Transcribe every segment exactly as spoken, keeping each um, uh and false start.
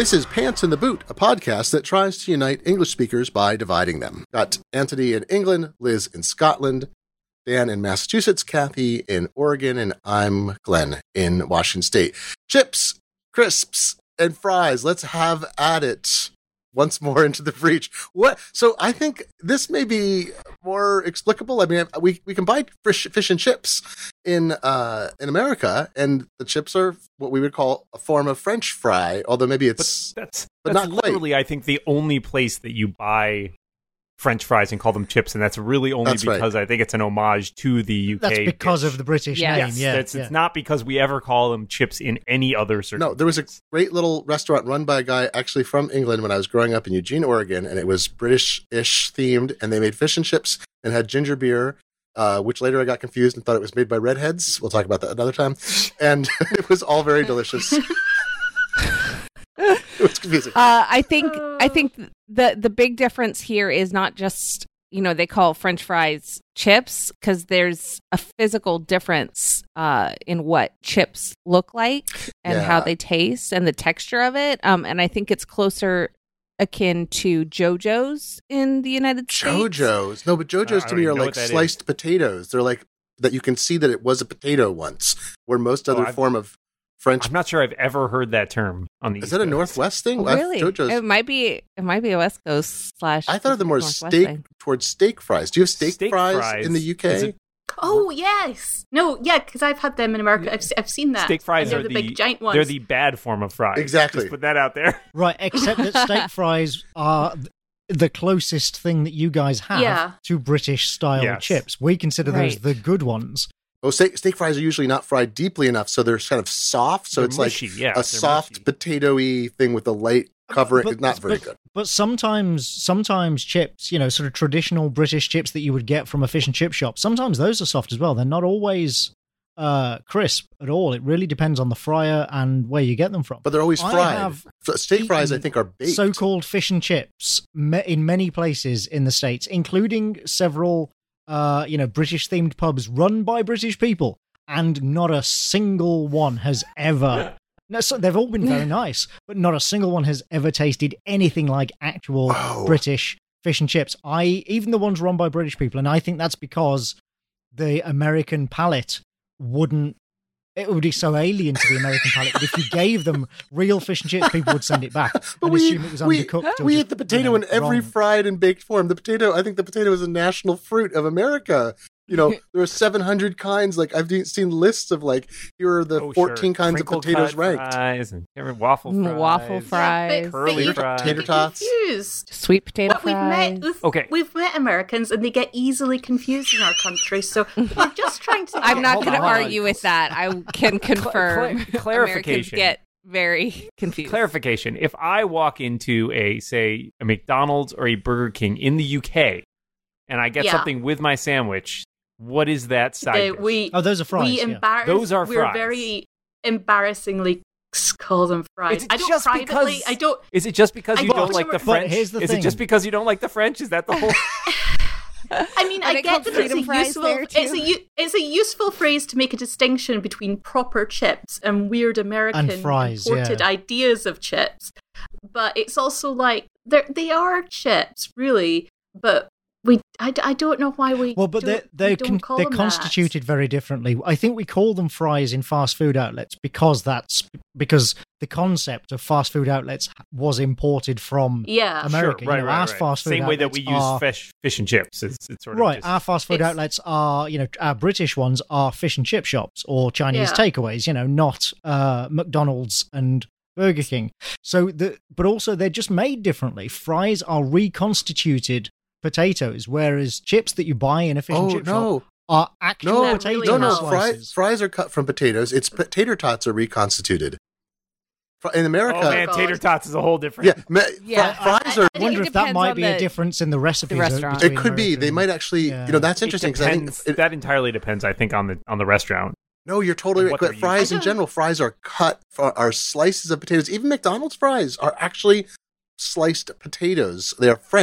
This is Pants in the Boot, a podcast that tries to unite English speakers by dividing them. Got Anthony in England, Liz in Scotland, Dan in Massachusetts, Kathy in Oregon, and I'm Glenn in Washington State. Chips, crisps, and fries. Let's have at it. Once more into the breach. What? So I think this may be more explicable. I mean, we we can buy fish, fish and chips in uh, in America, and the chips are what we would call a form of French fry. Although maybe it's but that's but that's not literally, quite. I think, the only place that you buy French fries and call them chips, and that's really only That's right. because I think it's an homage to the U K. That's because dish. of the British Yeah. name. Yes, Yeah, it's, yeah. it's not because we ever call them chips in any other circumstance. No, there was a great little restaurant run by a guy actually from England when I was growing up in Eugene, Oregon, and it was British-ish themed, and they made fish and chips and had ginger beer, uh, which later I got confused and thought it was made by redheads. We'll talk about that another time. And it was all very delicious. It was confusing. Uh, I think I think the the big difference here is not just, you know, they call French fries chips because there's a physical difference uh, in what chips look like and Yeah. how they taste and the texture of it. Um, and I think it's closer akin to JoJo's in the United States. JoJo's. No, but JoJo's I to don't me even are know like what that sliced potatoes. They're like that you can see that it was a potato once, where most Oh, other I've- form of French. I'm not sure I've ever heard that term on the Is East that a Coast. Northwest thing? Oh, I- really? JoJo's. It might be. It might be a West Coast slash. I thought of them more as Northwest steak thing. towards steak fries. Do you have steak, Steak fries, fries in the U K? is it- Oh, yes. No, yeah, because I've had them in America. I've, I've seen that. Steak fries They're are the, the big giant ones. They're the bad form of fries. Exactly. Just put that out there. Right, except that steak fries are th- the closest thing that you guys have Yeah. to British-style Yes. chips. We consider those Right. the good ones. Oh, steak, steak fries are usually not fried deeply enough, so they're kind of soft. So They're it's mushy, like yeah, a they're soft mushy. potato-y thing with a light covering. But- It's not very but- good. But sometimes, sometimes chips, you know, sort of traditional British chips that you would get from a fish and chip shop, sometimes those are soft as well. They're not always uh, crisp at all. It really depends on the fryer and where you get them from. But they're always I fried. have So steak fries, I eaten think, are baked. So-called fish and chips me- in many places in the States, including several, uh, you know, British-themed pubs run by British people, and not a single one has ever. No, so they've all been very nice, but not a single one has ever tasted anything like actual Oh. British fish and chips. I even the ones run by British people, and I think that's because the American palate wouldn't. It would be so alien to the American palate that if you gave them real fish and chips, people would send it back But and we, assume it was we, undercooked. or we just, eat the potato you know, in every wrong. fried and baked form. The potato, I think the potato is a national fruit of America. You know, there are seven hundred kinds. Like, I've de- seen lists of, like, here are the Oh, fourteen sure. kinds of Crinkle potatoes cut ranked. Fries and waffle Mm, fries. waffle But, fries, but curly you're fries. Tater tots. confused. sweet potato What we've fries. met, we've, Okay. we've met Americans, and they get easily confused in our country. So we're just trying to. I'm not Hold going to on, hold on. argue with that. I can confirm. cla- clarification. Americans get very confused. Clarification. If I walk into a, say, a McDonald's or a Burger King in the U K, and I get Yeah. something with my sandwich, what is that side They- dish? we Oh, those are fries. we yeah. embarrass. Those are We're fries. very embarrassingly call them fries. It's I don't just privately. because- I don't. Is it just because I you don't don't like the remember- But French? here's the is thing. it just because you don't like the French? Is that the whole? I mean, Are I they get called that it's freedom a fries useful. there, too? It's a u- it's a useful phrase to make a distinction between proper chips and weird American And fries, imported yeah. ideas of chips. But it's also like they they are chips, really. But we, I, I don't know why we. Well, but don't, they're they're, we don't con- call they're them constituted very differently. I think we call them fries in fast food outlets because that's because the concept of fast food outlets was imported from That. Yeah, America. Sure, right, you know, right, our right. fast food Same way that outlets we use are- fish, fish and chips. It's, it's sort of Right, just- our fast food It's- outlets are, you know, our British ones are fish and chip shops or Chinese Yeah. takeaways, you know, not uh, McDonald's and Burger King. So, the but also they're just made differently. Fries are reconstituted potatoes, whereas chips that you buy in a fish and Oh, chip shop no. are actual No, That potato really no, no. helps. Fries, slices. fries are cut from potatoes. It's potato tots are reconstituted. Fr- In America, oh man, God. tater tots is a whole different. yeah, me, Yeah, fri- fries I- are. I I wonder think if it that depends might on be a the- difference in the recipes. restaurant. between It could be. American They and- might actually. Yeah. You know, that's It interesting because I think. depends- It, that entirely depends, I think, on the on the restaurant. no, you're totally right. what But they're fries using. in general, fries are cut. Are, are slices of potatoes. Even McDonald's fries are actually sliced potatoes. They are Frenched.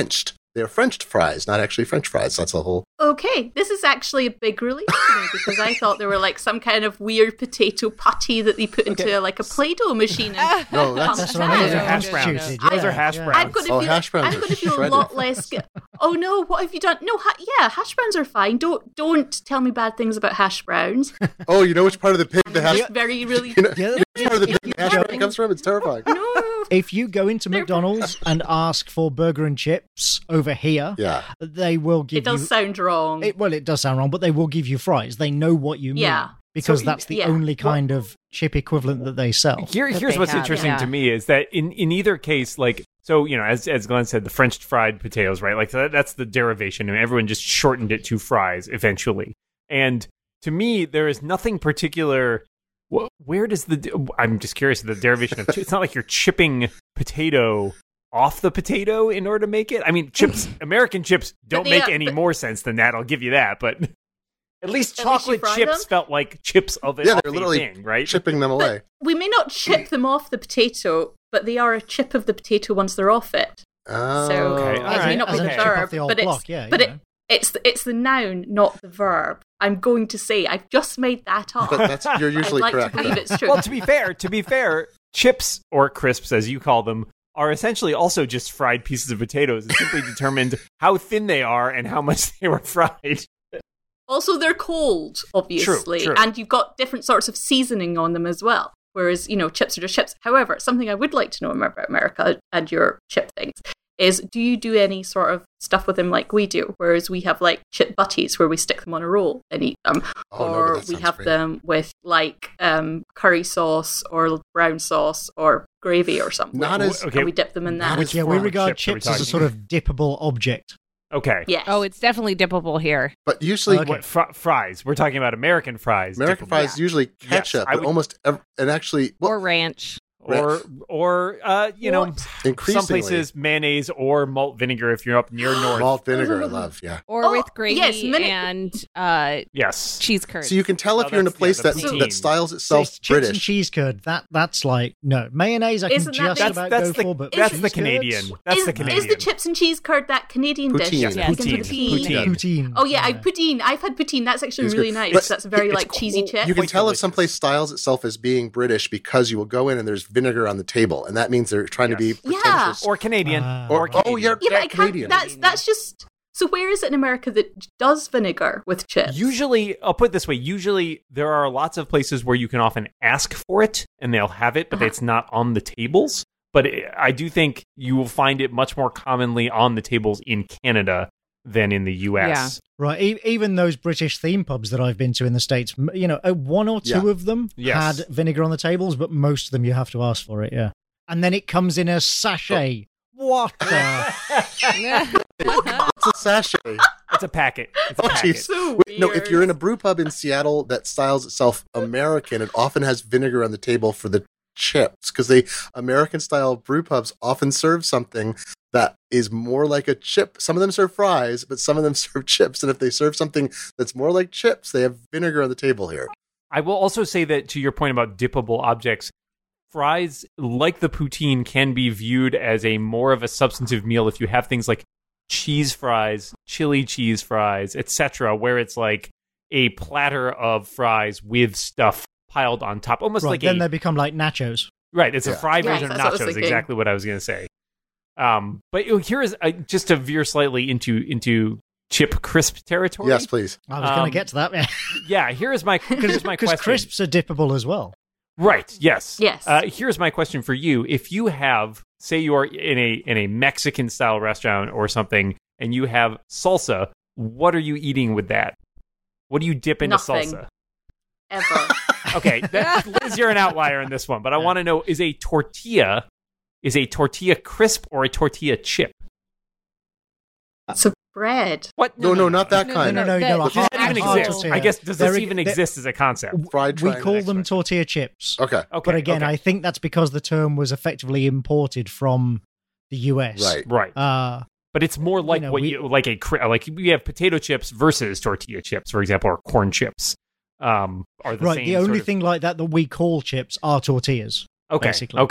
They're French fries, not actually French fries. That's a whole... Okay, this is actually a big relief to me because I thought they were like some kind of weird potato putty that they put into Okay. like a Play-Doh machine. And No, that's- That's pumped what I mean. Those are out. hash Those browns. stupid, Those are hash yeah. browns. I'm going to Oh, feel. hash browns I'm are going to feel a shredded. lot less. Go- oh no! What have you done? No, ha- yeah, hash browns are fine. Don't don't tell me bad things about hash browns. Oh, you know which part of the pig the hash... Just very really. You know, The other which part of the thing pig is the hash if brown you comes from? It's terrifying. No. If you go into McDonald's and ask for burger and chips over here, Yeah. they will give It does you. sound wrong. It, well, it does sound wrong, but they will give you fries. They know what you mean. Yeah. Because So, that's the yeah. only kind of chip equivalent that they sell. Here, that here's they what's have, interesting yeah. to me is that in, in either case, like, so, you know, as, as Glenn said, the French fried potatoes, right? Like, that, that's the derivation, and everyone just shortened it to fries eventually. And to me, there is nothing particular. wh- Where does the. I'm just curious, the derivation of. It's not like you're chipping potato off the potato in order to make it. I mean, chips, American chips don't they, make uh, any but- more sense than that, I'll give you that. But at least At least you chocolate fry chips them? felt like chips of it. Yeah, off they're a literally thing, right? chipping them away. We may not chip them off the potato, but they are a chip of the potato once they're off it. Oh. So Okay, it all may right, not as be in the chip off verb, the old but it's block, yeah, but you it know. it's the, it's the noun, not the verb. I'm going to say I've just made that up. But that's you're usually I'd like correct. to believe it's true. Well, to be fair, to be fair, chips or crisps, as you call them, are essentially also just fried pieces of potatoes. It's simply determined how thin they are and how much they were fried. Also, they're cold, obviously, true. and you've got different sorts of seasoning on them as well. Whereas, you know, chips are just chips. However, something I would like to know about America and your chip things is, do you do any sort of stuff with them like we do? Whereas we have like chip butties where we stick them on a roll and eat them, Oh, no, but or that we sounds have great. them with like um, curry sauce or brown sauce or gravy or something. Not as- and okay. we dip them in Not that. as Which, yeah, we form of regard chips are we chips as a talking? sort of dippable object. Okay. Yes. Oh, it's definitely dippable here. But usually, Okay. What fr- fries? We're talking about American fries. American dippable. fries usually ketchup, I but would- almost ev- and actually, well, Or ranch. or or uh, you know, What? some increasingly, places mayonnaise or malt vinegar if you're up near north. malt vinegar. I love, yeah. Or Oh, with gravy yes, minute- and uh, Yes. cheese curd. So you can tell if Oh, you're in a that's- place yeah, that the that poutine. styles So itself it's chips and British. cheese curd. That that's like no mayonnaise. I can Isn't that just big- That's about that's go the for, but that's cheese the curds? Canadian. That's is, the Canadian. is the chips and cheese curd that Canadian dish? Poutine. Yes, Yeah, begins with a poutine. P? Poutine. Poutine. Oh yeah, I poutine. I've had poutine. That's actually It's really good. nice. But That's very it's like cheesy chip. You can Quite tell if delicious. someplace styles itself as being British because you will go in and there's vinegar on the table, and that means they're trying to be Yes. Yeah. pretentious. or Canadian. Ah. or Or- Canadian. oh, you're- yeah, but I that can't. Canadian. That's that's just. So where is it in America that does vinegar with chips? Usually, I'll put it this way. Usually, there are lots of places where you can often ask for it and they'll have it, but Uh-huh. it's not on the tables. But it, I do think you will find it much more commonly on the tables in Canada than in the U S. Right, e- even those British theme pubs that I've been to in the States, m- you know, uh, one or two Yeah. of them Yes. had vinegar on the tables, but most of them you have to ask for it, yeah. And then it comes in a sachet. What the? It's a sachet. It's a packet. It's a Oh, packet. jeez. So Wait, no, if you're in a weird. brew pub in Seattle that styles itself American, it often has vinegar on the table for the chips because they American style brew pubs often serve something that is more like a chip. Some of them serve fries, but some of them serve chips. And if they serve something that's more like chips, they have vinegar on the table here. I will also say that to your point about dippable objects, fries, like the poutine, can be viewed as a more of a substantive meal if you have things like cheese fries, chili cheese fries, et cetera, where it's like a platter of fries with stuff piled on top, almost Right, like then a they become like nachos. right. It's a Yeah. fry Yes, version of that's what I was nachos. thinking. Exactly what I was going to say. Um, but here is uh, just to veer slightly into into chip crisp territory. Yes, please. I was going Um, to get to that, yeah. Yeah. Here is my here's my Because question. crisps are dippable as well. Right. Yes. Yes. Uh, here's my question for you: if you have, say, you are in a in a Mexican style restaurant or something, and you have salsa, what are you eating with that? What do you dip into Nothing. salsa? Ever. Okay, that, Liz, you're an outlier in this one, but I want to know: is a tortilla is a tortilla crisp or a tortilla chip? It's a bread. What? No, no, not that No, kind. No, no, no, that- no. a Does that hard- even hard exist? tortilla. I guess does They're- this even they're- exist as a concept? Fried We triangle call next them one. tortilla chips. Okay. Okay, But again, okay. I think that's because the term was effectively imported from the U S. Right. right. Uh, But it's more like know, what we- you like a cri- like we have potato chips versus tortilla chips, for example, or corn chips. Um, are the right. same The only sort of- thing like that that we call chips are tortillas. Okay, basically. okay,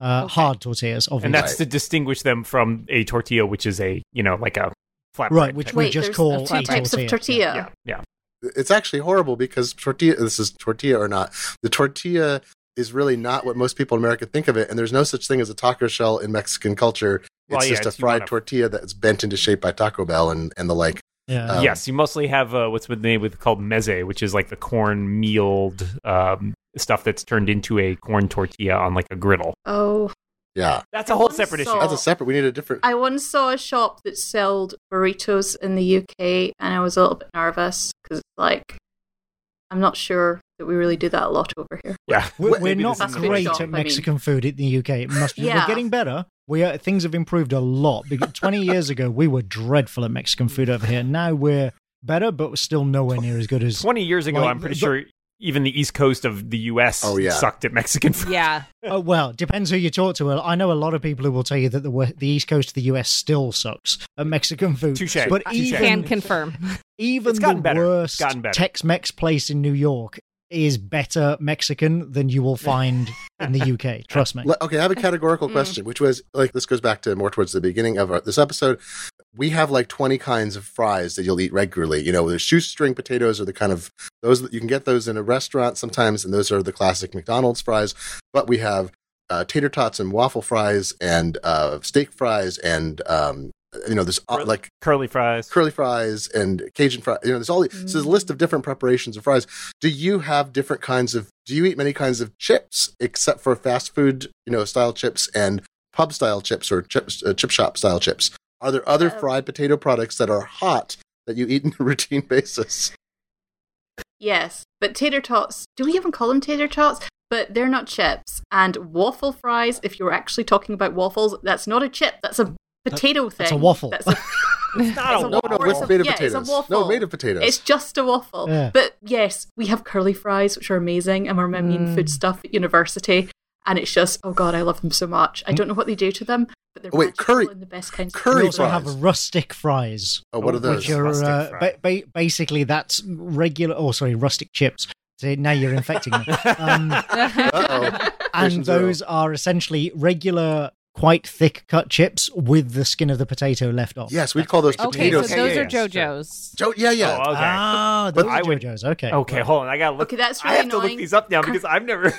Uh, Okay. Hard tortillas, obviously. And that's Right. to distinguish them from a tortilla, which is a, you know, like a flatbread. Right, which type. we Wait, just there's call two a types of tortilla. tortilla. Yeah, yeah. It's actually horrible because tortilla, this is tortilla or not, the tortilla is really not what most people in America think of it, and there's no such thing as a taco shell in Mexican culture. It's Well, yeah, just a it's- you fried wanna- tortilla that's bent into shape by Taco Bell and, and the like. Yeah. Um, yes, you mostly have uh, what's the name with called meze, which is like the corn mealed um, stuff that's turned into a corn tortilla on like a griddle. Oh, Yeah, That's a whole once separate issue. saw- that's a separate, we need a different, I once saw a shop that sold burritos in the U K, and I was a little bit nervous because, like, I'm not sure that we really do that a lot over here. Yeah, We're, we're Maybe not this is the great shop, I at mean. Mexican food in the U K. It must be. Yeah. We're getting better. We are, things have improved a lot. Because twenty years ago, we were dreadful at Mexican food over here. Now we're better, but we're still nowhere near as good as. twenty years ago, Like, I'm pretty the- sure even the East Coast of the U S Oh, yeah. sucked at Mexican food. Yeah. Oh, well, depends who you talk to. I know a lot of people who will tell you that the we- the East Coast of the U S still sucks at Mexican food. Touche. But Touche. even Can confirm. even It's gotten the better. It's worst gotten better. Tex-Mex place in New York is better Mexican than you will find in the U K. Trust me. Le- okay, I have a categorical Mm. question, which was like this goes back to more towards the beginning of our, this episode. We have like twenty kinds of fries that you'll eat regularly. You know, the shoestring potatoes are the kind of those that you can get those in a restaurant sometimes, and those are the classic McDonald's fries. But we have uh, tater tots and waffle fries and uh, steak fries and um, you know, there's uh, like Curly fries. curly fries and Cajun fries. You know, there's all these, so there's a list of different preparations of fries. Do you have different kinds of? Do you eat many kinds of chips except for fast food, you know, style chips and pub style chips or chips, uh, chip shop style chips? Are there other Uh, fried potato products that are hot that you eat on a routine basis? Yes, but tater tots, do we even call them tater tots? But they're not chips. And waffle fries, if you're actually talking about waffles, that's not a chip, that's a potato thing. That's a waffle. That's a, It's not it's a a No, waffle. no, Or with it's a- made of yeah, it's a potatoes. waffle. No, made of potatoes. It's just a waffle. Yeah. But yes, we have curly fries, which are amazing, and we're memoing Mm. food stuff at university. And it's just, oh God, I love them so much. I don't know what they do to them, but they're Oh, wait, magical curry- and the best kinds curry We of also fries. have rustic fries, oh, what are those? which are Rustic uh, fry. ba- ba- basically that's regular. Oh, sorry, rustic chips. So now you're infecting me. Um, Uh-oh. and Patient zero. those are essentially regular, quite thick cut chips with the skin of the potato left off. Yes, we'd call those Okay, so potatoes. Okay, those yeah, are yeah, sure. JoJo's. Jo- yeah, yeah. Oh, okay. Ah, But those I are would- JoJo's. Okay. Okay, hold on. I gotta look. Okay, that's I really have to annoying. look these up now because I've never.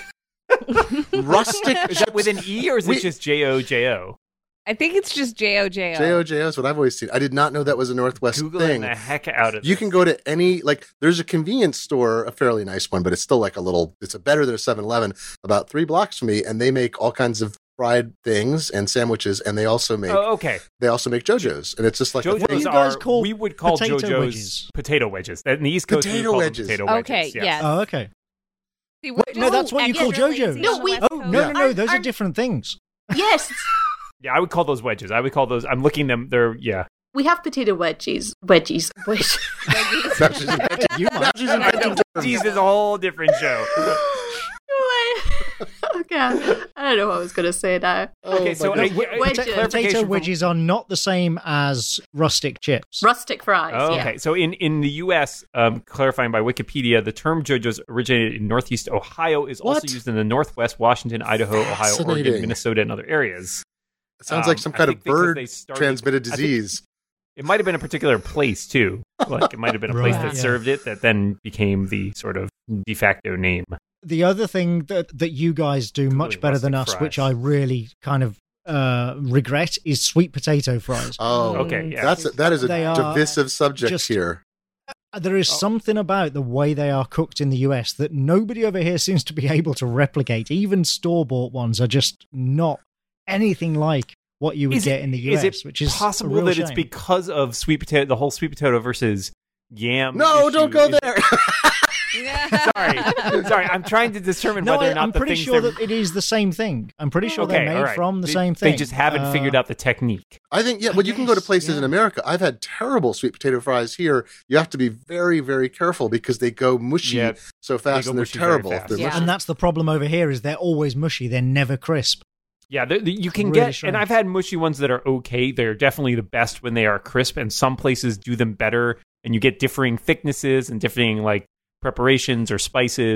Rustic Is that with an E or is We- it just J O J O? I think it's just J O J O. J O J O is what I've always seen. I did not know that was a Northwest Googling thing. the heck out of You this. can go to any, like, there's a convenience store, a fairly nice one, but it's still like a little, it's a better than a seven eleven, about three blocks from me, and they make all kinds of fried things and sandwiches, and they also make, Oh, okay. they also make JoJo's, and it's just like, a What do thing. JoJo's you guys are call we would call potato JoJo's wedges? potato wedges. In the East Coast, we Potato would call them wedges. potato Okay, wedges. yes. Oh, okay. See, we're Wait, no, just that's what you call extra JoJo's. lazy No, on the we- West Oh Coast. no, no, no! Aren't- Those are aren't- different things. Yes, Yeah, I would call those wedges. I would call those. I'm looking them. They're yeah. we have potato wedgies. Wedgies. Wedge. Now she's inventing- You now might. she's inventing terms. Jeez, is a whole different show. Okay, I don't know what I was going to say now. Oh Okay, my so God. I- I- Wedges. clarification Potato from- wedges are not the same as rustic chips. Rustic fries. Oh, yeah. okay, so in, in the U S, um, clarifying by Wikipedia, the term JoJo's originated in Northeast Ohio, is What? also used in the Northwest, Washington, Idaho, Ohio, Oregon, Fascinating. Minnesota, and other areas. It sounds Um, like some I kind of think because bird they started- transmitted I think disease. It might have been a particular place too. Like it might have been a place Right, that yeah. served it that then became the sort of de facto name. The other thing that that you guys do much Really better than us, rustic which fries. I really kind of uh, regret, is sweet potato fries. Oh, Okay, yeah. that's a, that is a They are divisive subject just- here. There is Oh. something about the way they are cooked in the U S that nobody over here seems to be able to replicate. Even store bought ones are just not anything like what you would Is get it, in the U is S, it which is a possible real that it's shame. because of sweet potato, the whole sweet potato versus yam? No, don't issue? go Is- there. Sorry, sorry. I'm trying to determine No, whether I, or not I'm the pretty things sure they're- that it is the same thing. I'm pretty sure okay, they're made all right. from the They- same thing. They just haven't Uh, figured out the technique. I think, yeah, but you can go to Yes, places yeah. in America. I've had terrible sweet potato fries here. You have to be very, very careful because they go mushy Yeah, so fast go and they're mushy very terrible. if fast. they're Yeah. mushy. And that's the problem over here is they're always mushy. They're never crisp. Yeah, the, the, you can Really get, strange. and I've had mushy ones that are okay. They're definitely the best when they are crisp, and some places do them better, and you get differing thicknesses and differing like preparations or spices.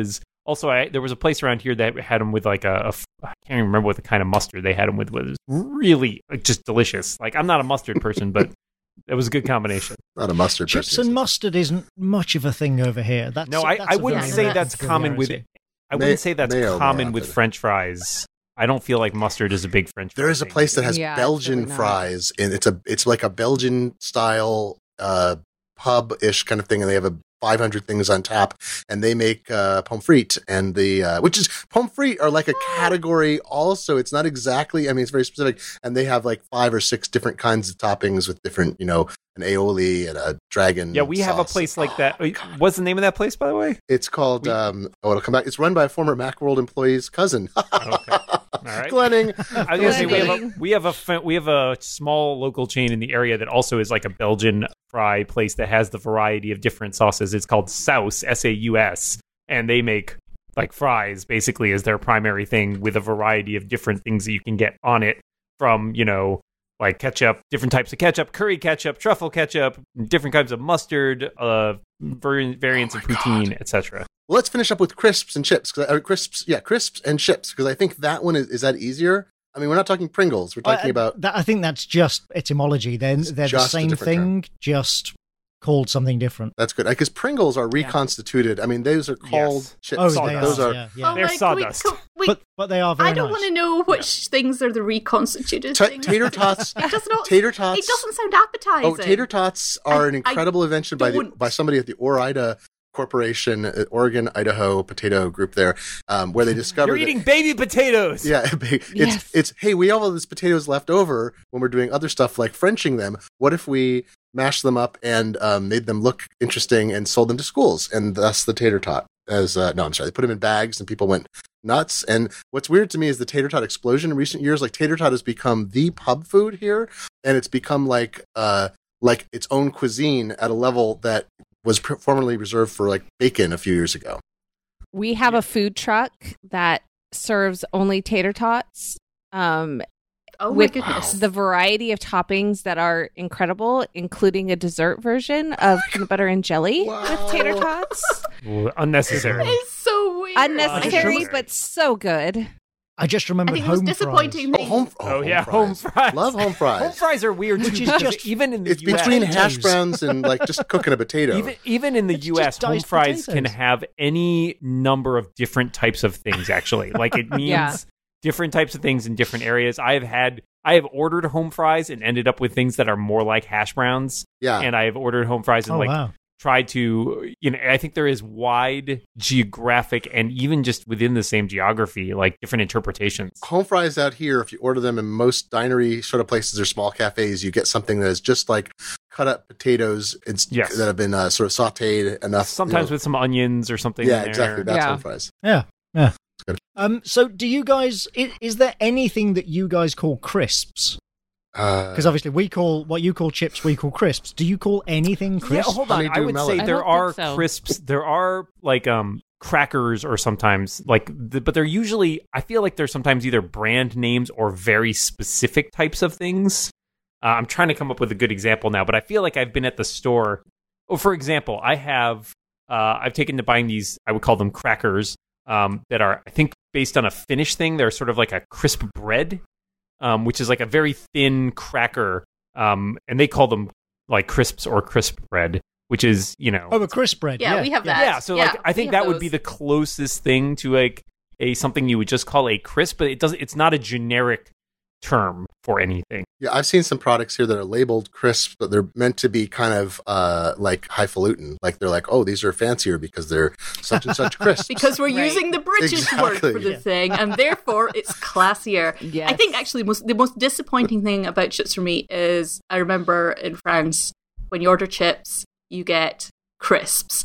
Also, I, there was a place around here that had them with like a, a I can't even remember what the kind of mustard they had them with. It was really like, just delicious. Like I'm not a mustard person, but it was a good combination. Not a mustard Chips person. and mustard isn't much of a thing over here. That's, no, I, that's I a wouldn't very say nice that's common with. peculiarity. I wouldn't say that's mayo common more with often. French fries. I don't feel like mustard is a big French. There fry is a thing. place that has Yeah, it's Belgian really not. fries, and it's a it's like a Belgian style uh, pub ish kind of thing, and they have a five hundred things on tap, and they make uh, pommes frites, and the uh, which is pommes frites are like a category. Also, it's not exactly. I mean, it's very specific, and they have like five or six different kinds of toppings with different, you know, an aioli and a dragon. Yeah, we have a sauce. place like that. What's the name of that place, by the way? It's called. We- um, oh, it'll come back. It's run by a former Macworld employee's cousin. Okay. All right. Glenning. I was gonna say we have a Glenning. we have a fa- we have a small local chain in the area that also is like a Belgian fry place that has the variety of different sauces. It's called Saus, S A U S, and they make like fries basically as their primary thing with a variety of different things that you can get on it, from, you know, like ketchup, different types of ketchup, curry ketchup, truffle ketchup, different kinds of mustard, uh, vari- variants Oh of my poutine, God. et cetera. Well, let's finish up with crisps and chips. 'cause I- Or crisps, yeah, crisps and chips, because I think that one is, is that easier? I mean, we're not talking Pringles. We're talking Uh, about that. I think that's just etymology. Then It's they're the just a same different term. thing, just called something different. that's good because Pringles are reconstituted. I mean, those are called Yes. chips. Oh, Sawdust. they Those are. are. Yeah, yeah. Oh They're my God, sawdust. We, we, but but they are very I don't nice. want to know which things are the reconstituted Ta- things. tater tots. It does not. Tater tots. It doesn't sound appetizing. Oh, tater tots are I- an I incredible invention by the, don't- by somebody at the Ore-Ida Corporation, uh, Oregon, Idaho potato group there, um, where they discovered You're that- eating baby potatoes. Yeah, it's Yes. it's hey, we have all these potatoes left over when we're doing other stuff like Frenching them. What if we mashed them up and um, made them look interesting and sold them to schools? And thus the tater tot. As uh, no, I'm sorry, they put them in bags and people went nuts. And what's weird to me is the tater tot explosion in recent years. Like tater tot has become the pub food here, and it's become like uh like its own cuisine at a level that was pr- formerly reserved for like bacon a few years ago. We have a food truck that serves only tater tots. Um, Oh my with goodness. the variety of toppings that are incredible, including a dessert version of peanut butter and jelly Wow. with tater tots. Ooh, unnecessary. It's so weird. Unnecessary, Uh, but so good. I just I remembered think the most home disappointing fries. Oh, thing. home, Oh, yeah, home fries. Love home fries. Home fries are weird Which too, is because just- even in the It's U S, between hash Potatoes. browns and like just cooking a potato. Even even in the It's U S, just home diced fries can potatoes. have any number of different types of things. Actually, like it means Yeah. different types of things in different areas. I have had, I have ordered home fries and ended up with things that are more like hash browns, yeah. and I have ordered home fries and Oh like wow! tried to, you know, I think there is wide geographic and even just within the same geography, like different interpretations. Home fries out here, if you order them in most dinery sort of places or small cafes, you get something that is just like cut up potatoes it's, Yes. that have been uh, sort of sauteed enough. Sometimes you know. with some onions or something. Yeah, in there. exactly. That's Yeah. home fries. Yeah, yeah. good. Um. So, do you guys? Is, is there anything that you guys call crisps? Uh, Because obviously, we call what you call chips, we call crisps. Do you call anything Yeah, crisps? hold on. I Honeydew would melon. say I there don't are think so. crisps. There are like um crackers or sometimes like, the, but they're usually. I feel like they're sometimes either brand names or very specific types of things. Uh, I'm trying to come up with a good example now, but I feel like I've been at the store. Oh, for example, I have. Uh, I've taken to buying these. I would call them crackers. Um, that are, I think, based on a Finnish thing. They're sort of like a crisp bread, um, which is like a very thin cracker. Um, and they call them like crisps or crisp bread, which is, you know, Oh, a crisp bread. Yeah, Yeah, we have yeah. that. yeah. So Yeah, like, I we think have that would those. be the closest thing to like a something you would just call a crisp, but it doesn't. It's not a generic term for anything. yeah, I've seen some products here that are labeled crisps, but they're meant to be kind of uh, like highfalutin. Like they're like, oh, these are fancier because they're such and such crisps. Because we're Right. using the British word Exactly. for the Yeah. thing, and therefore it's classier. Yes. I think actually most, the most disappointing thing about chips for me is I remember in France when you order chips, you get crisps,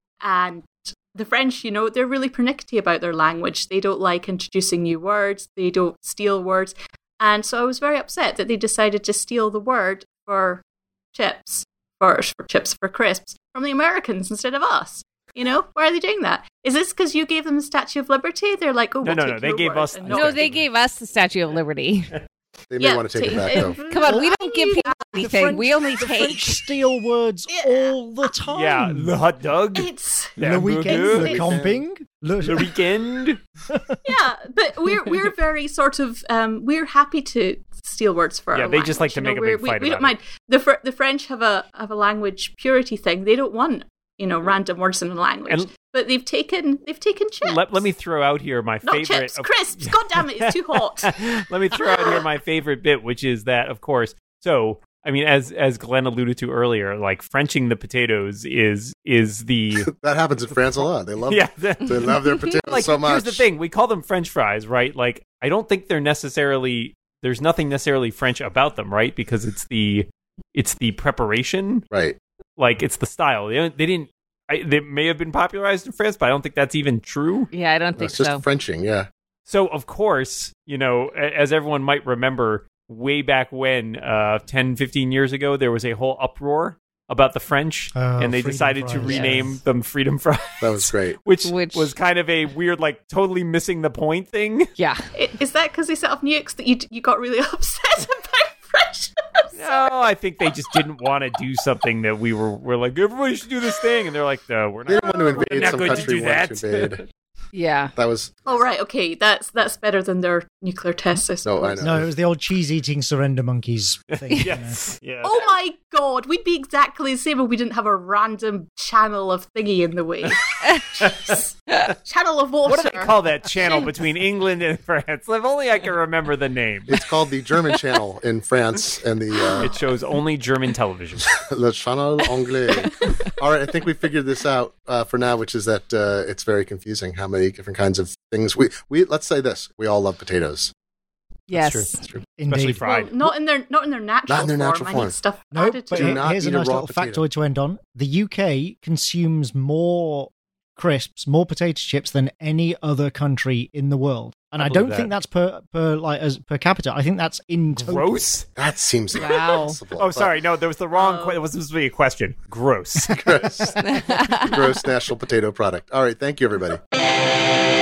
and the French, you know, they're really pernickety about their language. They don't like introducing new words. They don't steal words, and so I was very upset that they decided to steal the word for chips, for for chips for crisps from the Americans instead of us. You know, why are they doing that? Is this because you gave them the Statue of Liberty? They're like, oh, No, we'll no, take no, they your gave word us and the not No, Statue they yours. gave us the Statue of Liberty. They may Yeah, want to take it ta- back, though. Come on, we don't give people The anything. French- we only the take. French steal words Yeah. all the time. Yeah, the hot dog, It's the Le weekend, hamburger, le camping, le, the weekend. yeah, but we're we're very sort of um, we're happy to steal words for Yeah, our they language. just like to you know, make a we're- big we, fight we don't about it. mind. The Fr- the French have a have a language purity thing. They don't want you know random words in a language, And- but they've taken they've taken chips. Let, let me throw out here my Not favorite. chips, of- crisps. God damn it, it's too hot. Let me throw out here my favorite bit, which is that, of course. So, I mean, as as Glenn alluded to earlier, like Frenching the potatoes is is the That happens in France a lot. They love yeah. they love their potatoes Like, so much. here's the thing: we call them French fries, right? Like, I don't think they're necessarily. There's nothing necessarily French about them, right? Because it's the it's the preparation, Right. like it's the style. They don't- they didn't. I, they may have been popularized in France, but I don't think that's even true. Yeah, I don't think It's just so. Frenching, yeah. So, of course, you know, a- as everyone might remember, way back when, uh, ten, fifteen years ago, there was a whole uproar about the French, Oh, and they Freedom decided to Fries. rename Yes. them Freedom Fries. That was great. which, Which- was kind of a weird, like, totally missing the point thing. Yeah. I- Is that because they set off nukes that you you got really upset about French? No, I think they just didn't want to do something that we were, were like, everybody should do this thing. And they're like, no, we're They not, didn't want to we're invade not some going to country do we wanted that. to invade. Yeah. That was Oh right, okay, that's that's better than their nuclear tests. I No, I suppose. know. No, it was the old cheese-eating surrender monkeys thing. you know. Yes. Yeah. Oh my god, we'd be exactly the same if we didn't have a random channel of thingy in the way. Jeez. Channel of water. What do they call that channel between England and France? If only I can remember the name. it's called the German channel in France and the uh, It shows only German television. Le Channel Anglais. All right, I think we figured this out uh, for now, which is that uh, it's very confusing how many different kinds of things we we. Let's say this: we all love potatoes. Yes. true. That's true. Especially Indeed. fried. Well, not in their not in their natural Not in their form. natural I form. need stuff No, added to but Do it. here- not here's a eat a nice raw little potato. factoid to end on. The U K consumes more crisps, more potato chips than any other country in the world. And I I, believe don't that. think that's per per like as per capita. I think that's in total. Gross? That seems Wow. impossible. Oh, sorry. No, there was the wrong. Oh. que- it was supposed to be a question. Gross. Gross. Gross national potato product. All right, thank you, everybody.